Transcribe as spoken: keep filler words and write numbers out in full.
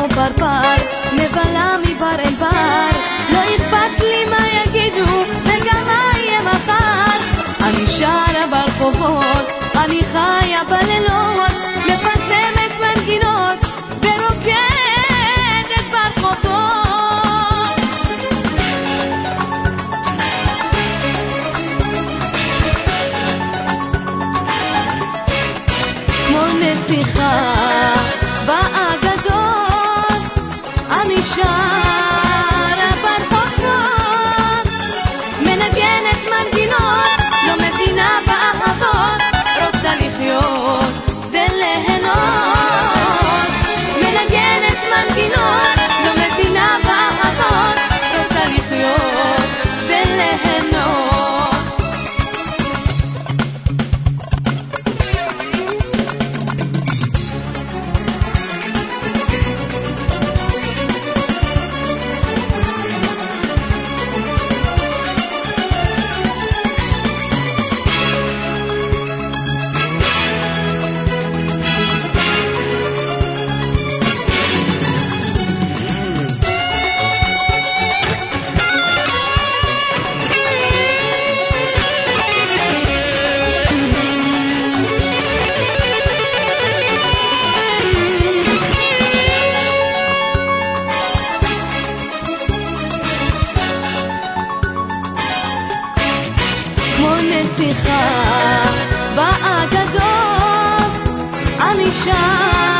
כמו פרפר, מבלה מבר אל בר, לא אכפת לי מה יגידו וגם מה יהיה מחר. אני שרה ברחובות, אני חיה בלילות, מפזמת מנגינות ורוקדת ברחובות. כמו נסיכה באגדות, אני שרה ברחובות, מנגנת מנגינות, לא מבינה באהבות, רוצה לחיות וליהנות. מנגנת מנגינות, לא מבינה באהבות, רוצה לחיות וליהנות. כמו נסיכה באגדות, אני שם